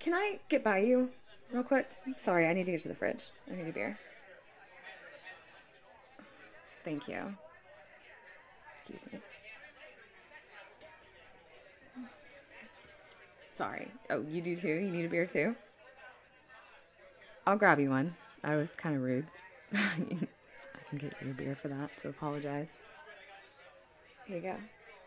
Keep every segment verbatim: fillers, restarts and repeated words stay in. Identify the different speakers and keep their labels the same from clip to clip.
Speaker 1: Can I get by you real quick? Sorry, I need to get to the fridge. I need a beer. Thank you. Excuse me. Sorry. Oh, you do too? You need a beer too? I'll grab you one. I was kind of rude. I can get you a beer for that, to apologize. Here you go.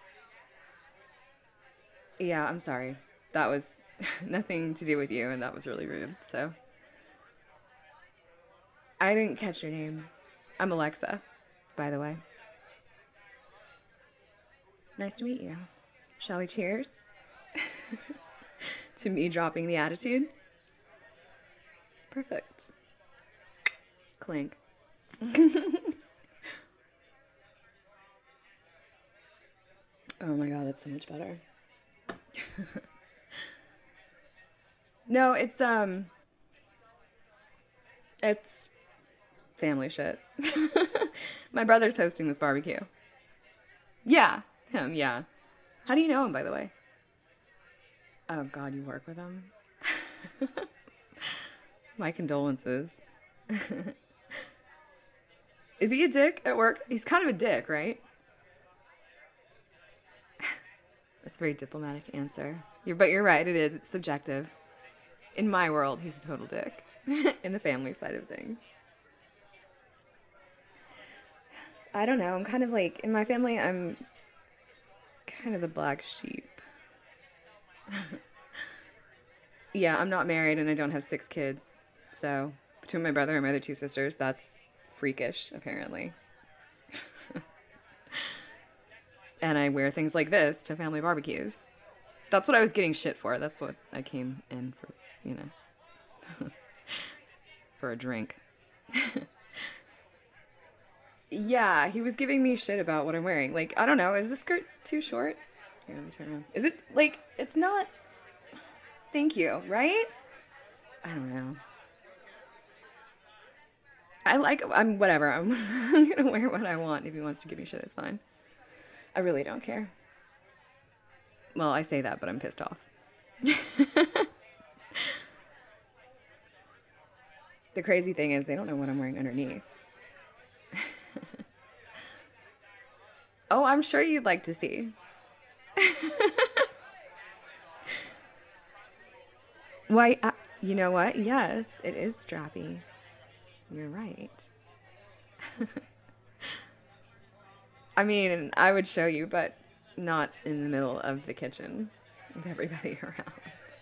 Speaker 1: Yeah, I'm sorry. That was nothing to do with you, and that was really rude, so. I didn't catch your name. I'm Alexa, by the way. Nice to meet you. Shall we cheers? To me dropping the attitude? Perfect. Clink. Oh my god, that's so much better. No, it's, um... It's family shit. My brother's hosting this barbecue. Yeah, him, yeah. How do you know him, by the way? Oh god, you work with him? My condolences. Is he a dick at work? He's kind of a dick, right? That's a very diplomatic answer. You're, but you're right, it is. It's subjective. In my world, he's a total dick. In the family side of things. I don't know. I'm kind of like, in my family, I'm kind of the black sheep. Yeah, I'm not married and I don't have six kids. So, between my brother and my other two sisters, that's freakish, apparently. And I wear things like this to family barbecues. That's what I was getting shit for. That's what I came in for, you know. For a drink. Yeah, he was giving me shit about what I'm wearing. Like, I don't know, is this skirt too short? Here, let me turn around. Is it, like, it's not... Thank you, right? I don't know. I like, I'm, whatever, I'm, I'm gonna wear what I want. If he wants to give me shit, it's fine. I really don't care. Well, I say that, but I'm pissed off. The crazy thing is they don't know what I'm wearing underneath. Oh, I'm sure you'd like to see. Why, uh, you know what? Yes, it is strappy. You're right. I mean, I would show you, but not in the middle of the kitchen with everybody around.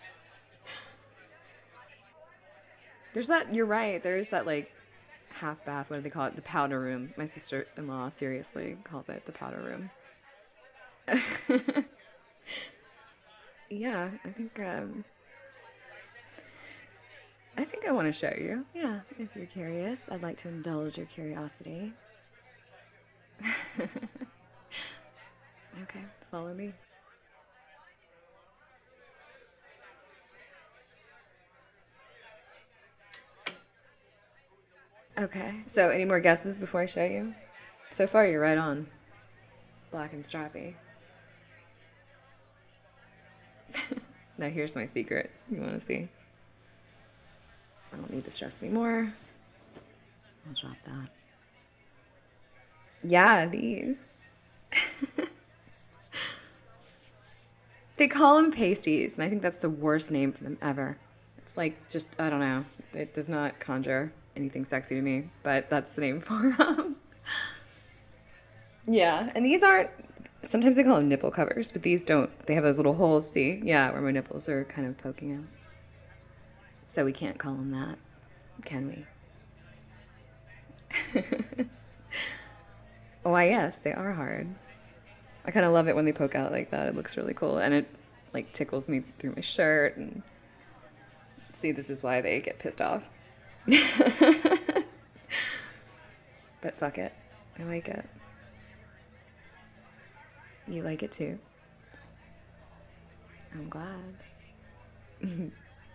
Speaker 1: There's that, you're right, there's that, like, half bath, what do they call it? The powder room. My sister-in-law seriously calls it the powder room. Yeah, I think, um... I think I want to show you. Yeah, if you're curious. I'd like to indulge your curiosity. Okay, follow me. Okay, so any more guesses before I show you? So far, you're right on. Black and strappy. Now here's my secret. You want to see? I don't need to stress anymore. I'll drop that. Yeah, these. They call them pasties, and I think that's the worst name for them ever. It's like, just, I don't know. It does not conjure anything sexy to me, but that's the name for them. Yeah, and these aren't, sometimes they call them nipple covers, but these don't. They have those little holes, see? Yeah, where my nipples are kind of poking out. So we can't call them that, can we? Why, yes, they are hard. I kind of love it when they poke out like that. It looks really cool, and it like tickles me through my shirt. And see, this is why they get pissed off. But fuck it, I like it. You like it too. I'm glad.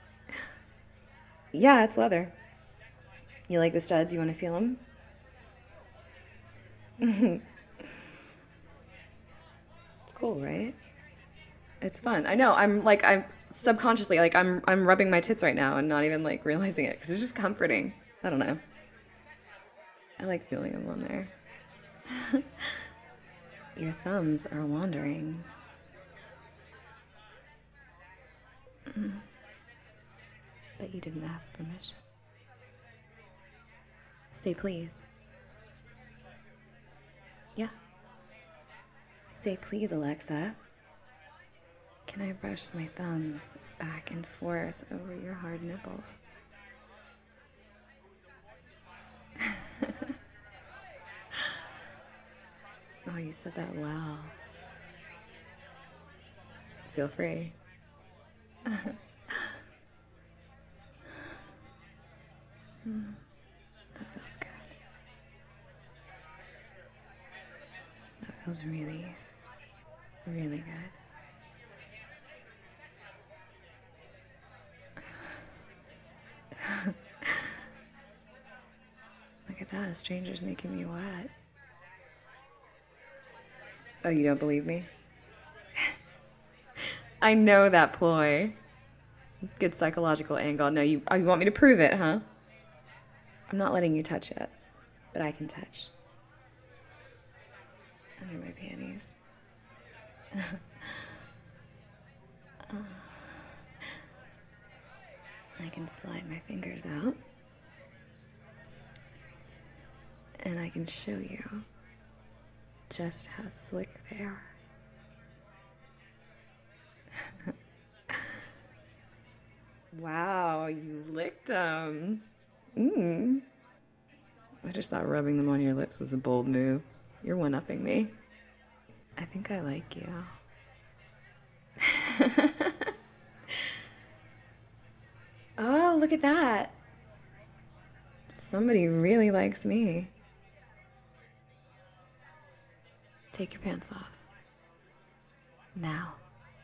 Speaker 1: Yeah, it's leather. You like the studs? You want to feel them? It's cool, right? It's fun. I know. I'm like, I'm subconsciously, like I'm I'm rubbing my tits right now and not even like realizing it because it's just comforting. I don't know. I like feeling them on there. Your thumbs are wandering. But you didn't ask permission. Say please. Yeah. Say please, Alexa. Can I brush my thumbs back and forth over your hard nipples? Oh, you said that well. Feel free. Hmm, that feels good. That feels really, really good. Look at that, a stranger's making me wet. Oh, you don't believe me? I know that ploy. Good psychological angle. No, you, oh, you want me to prove it, huh? I'm not letting you touch it, but I can touch. Under my panties. uh, I can slide my fingers out. And I can show you just how slick they are. Wow, you licked them. Mmm. I just thought rubbing them on your lips was a bold move. You're one-upping me. I think I like you. Oh, look at that. Somebody really likes me. Take your pants off. Now.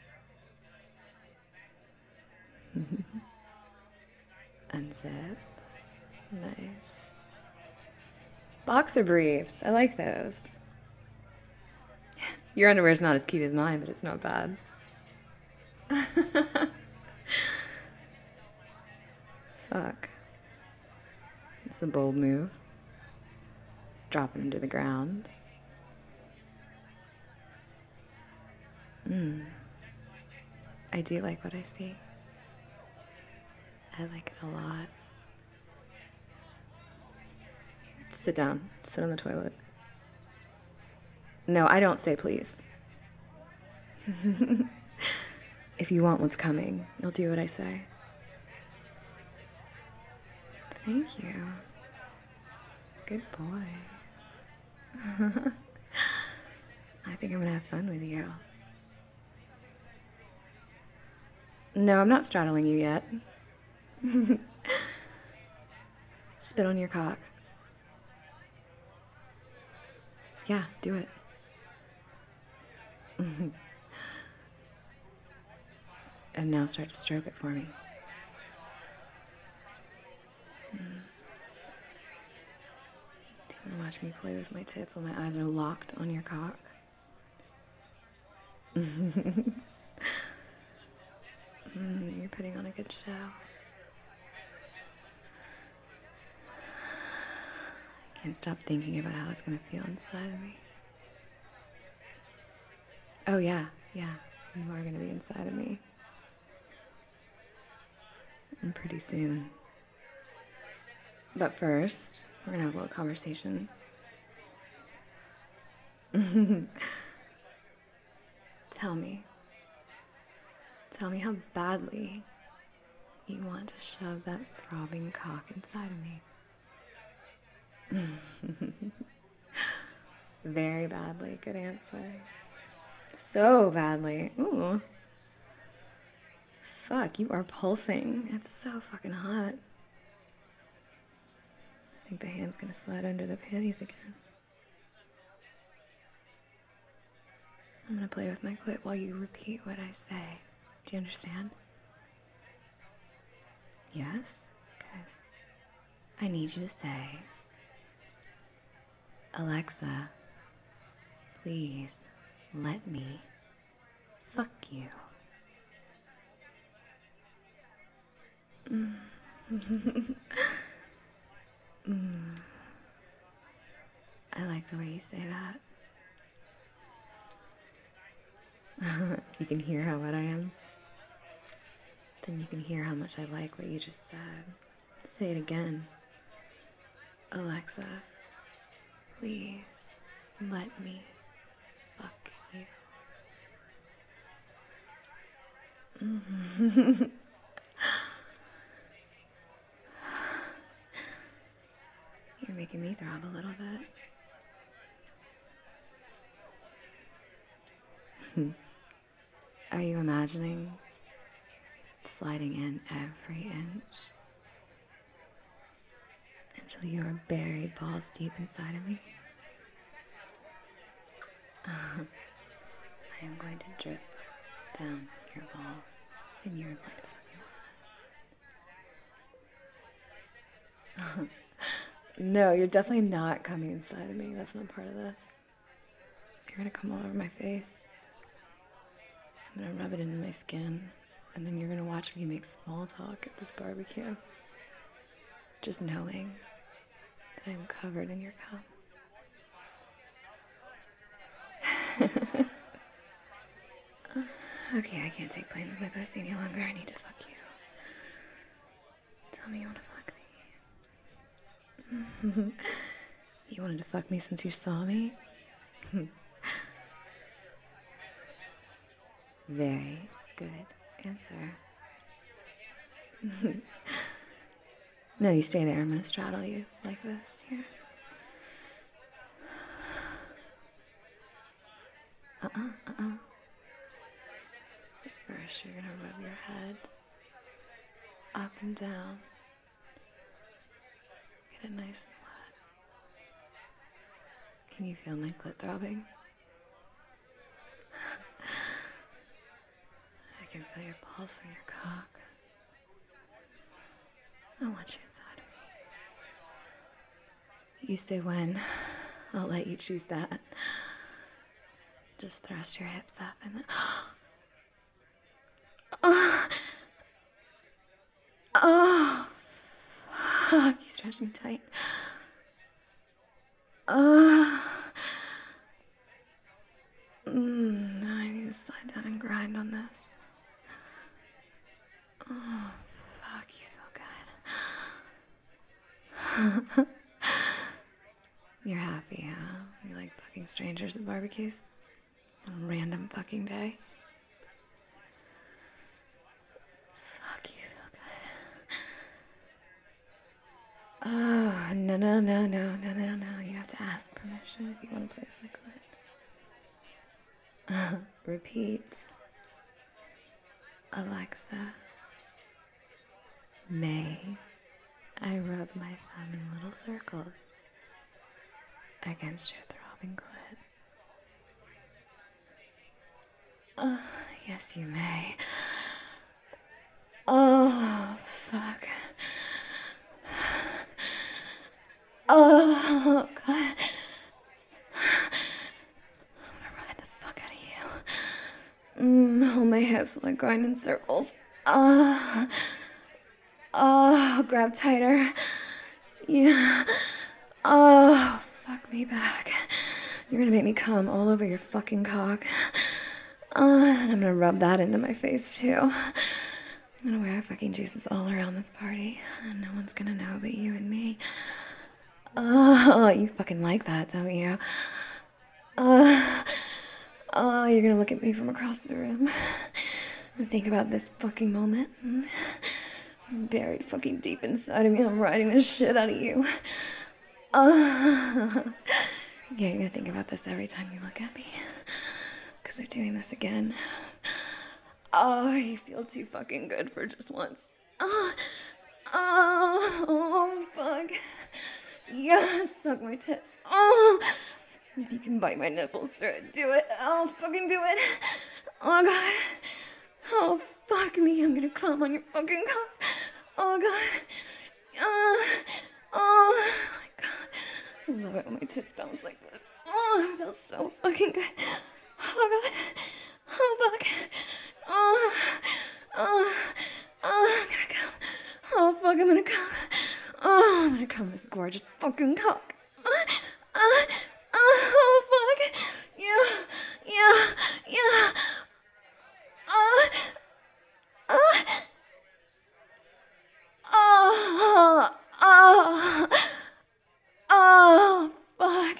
Speaker 1: Unzip. Nice. Boxer briefs. I like those. Your underwear's not as cute as mine, but it's not bad. Fuck. It's a bold move. Drop it into the ground. Mmm. I do like what I see. I like it a lot. Sit down. Sit on the toilet. No, I don't say please. If you want what's coming, you'll do what I say. Thank you. Good boy. I think I'm gonna have fun with you. No, I'm not straddling you yet. Spit on your cock. Yeah, do it. And now start to stroke it for me. Mm. Do you want to watch me play with my tits while my eyes are locked on your cock? Mm, you're putting on a good show. I can't stop thinking about how it's going to feel inside of me. Oh, yeah, yeah, you are going to be inside of me. And pretty soon. But first, we're going to have a little conversation. Tell me. Tell me how badly you want to shove that throbbing cock inside of me. Very badly. Good answer. So badly. Ooh. Fuck, you are pulsing. It's so fucking hot. I think the hand's gonna slide under the panties again. I'm gonna play with my clit while you repeat what I say. Do you understand? Yes? Good. I need you to say, Alexa, please let me fuck you. Mm. mm. I like the way you say that. You can hear how wet I am. Then you can hear how much I like what you just said. Say it again. Alexa, please let me fuck you. You're making me throb a little bit. Are you imagining sliding in every inch until you are buried balls deep inside of me? Uh, I am going to drip down your balls, and you're going to fucking love it. No, you're definitely not coming inside of me. That's not part of this. You're gonna come all over my face. I'm gonna rub it into my skin, and then you're gonna watch me make small talk at this barbecue. Just knowing that I'm covered in your cum. Okay, I can't take blame with my pussy any longer. I need to fuck you. Tell me you wanna fuck me. You wanted to fuck me since you saw me? Very good answer. No, you stay there. I'm gonna straddle you like this. Here. Uh-uh, uh-uh. First, you're gonna rub your head up and down. Get it nice and wet. Can you feel my clit throbbing? I can feel your pulse and your cock. I want you inside of me. You say when. I'll let you choose that. Just thrust your hips up and then... Oh, oh, fuck, you stretched me tight. Oh, mm, I need to slide down and grind on this. Oh, fuck, you feel good. You're happy, huh? You like fucking strangers at barbecues? On a random fucking day? Oh, no, no, no, no, no, no, no. You have to ask permission if you want to play with my clit. Uh, repeat. Alexa, may I rub my thumb in little circles against your throbbing clit? Oh, yes, you may. Oh, fuck. Oh, God. I'm gonna ride the fuck out of you. Mm, all my hips will like grind in circles. Oh, oh, grab tighter. Yeah. Oh, fuck me back. You're gonna make me come all over your fucking cock. Oh, and I'm gonna rub that into my face too. I'm gonna wear fucking juices all around this party. And no one's gonna know but you and me. Oh, you fucking like that, don't you? Oh, oh, you're gonna look at me from across the room and think about this fucking moment. I'm buried fucking deep inside of me. I'm riding the shit out of you. Oh, yeah, you're gonna think about this every time you look at me. Because we're doing this again. Oh, you feel too fucking good for just once. Oh, oh, oh fuck. Yeah, suck my tits. Oh, if you can bite my nipples through it, do it. I'll fucking do it. Oh, God. Oh, fuck me. I'm gonna come on your fucking cock. Oh, God. Oh, oh, my God. I love it when my tits bounce like this. Oh, it feels so fucking good. Oh, God. Oh, fuck. Oh, oh, oh, I'm gonna come gorgeous fucking cock. Uh, uh, oh, fuck. Yeah, yeah, yeah. Uh, uh, oh, oh, oh, fuck.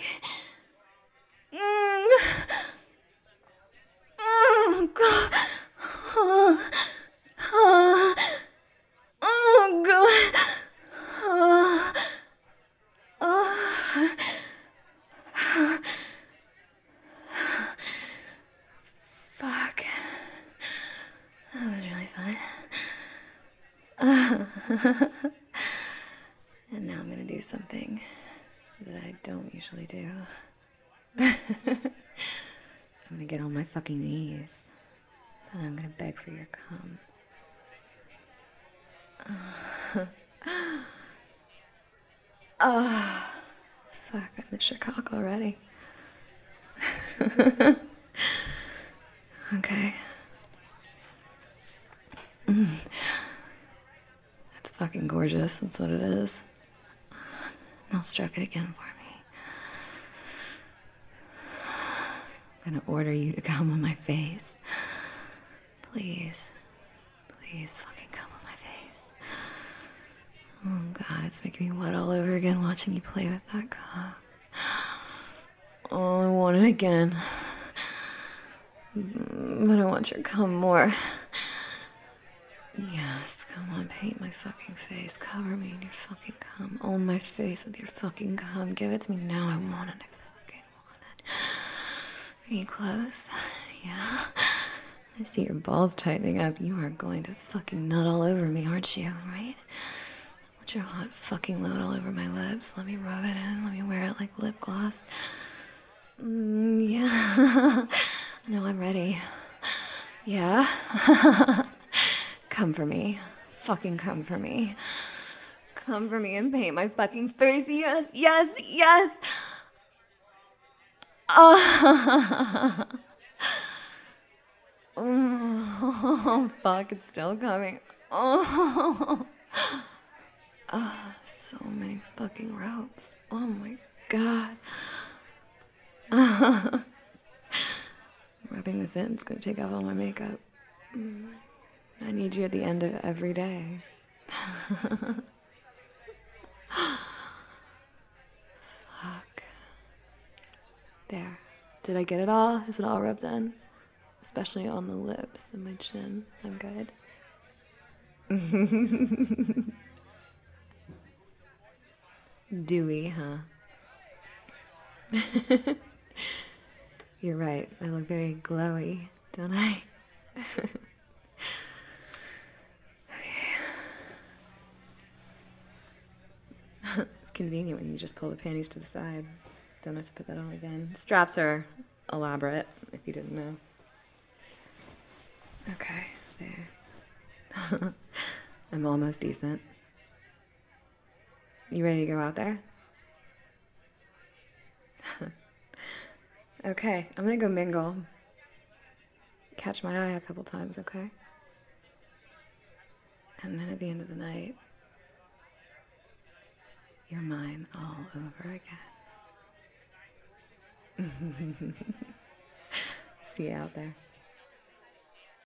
Speaker 1: Mm, oh, God. Oh, oh, oh, God. Oh, oh. Fuck. That was really fun. Uh, and now I'm gonna do something that I don't usually do. I'm gonna get on my fucking knees. And I'm gonna beg for your cum. Oh, fuck, I miss your cock already. Okay. Mm. That's fucking gorgeous, that's what it is. Now stroke it again for me. I'm gonna order you to come on my face. Please. Please fucking come on my face. Oh God, it's making me wet all over again watching you play with that cock. Oh, I want it again. But I want your cum more. Yes, come on, paint my fucking face. Cover me in your fucking cum. Own my face with your fucking cum. Give it to me now. I want it. I fucking want it. Are you close? Yeah. I see your balls tightening up. You are going to fucking nut all over me, aren't you? Right? I want your hot fucking load all over my lips. Let me rub it in. Let me wear it like lip gloss. Mm, yeah. No, I'm ready. Yeah. Come for me. Fucking come for me. Come for me and paint my fucking face. Yes, yes, yes. Oh, oh fuck, it's still coming. Oh. Oh, so many fucking ropes. Oh my God. I'm rubbing this in. It's gonna take off all my makeup. I need you at the end of every day. Fuck. There. Did I get it all? Is it all rubbed in? Especially on the lips and my chin. I'm good. Dewy, huh? You're right. I look very glowy, don't I? It's convenient when you just pull the panties to the side. Don't have to put that on again. Straps are elaborate, if you didn't know. Okay, there. I'm almost decent. You ready to go out there? Okay, I'm gonna go mingle. Catch my eye a couple times, okay? And then at the end of the night, you're mine all over again. See you out there.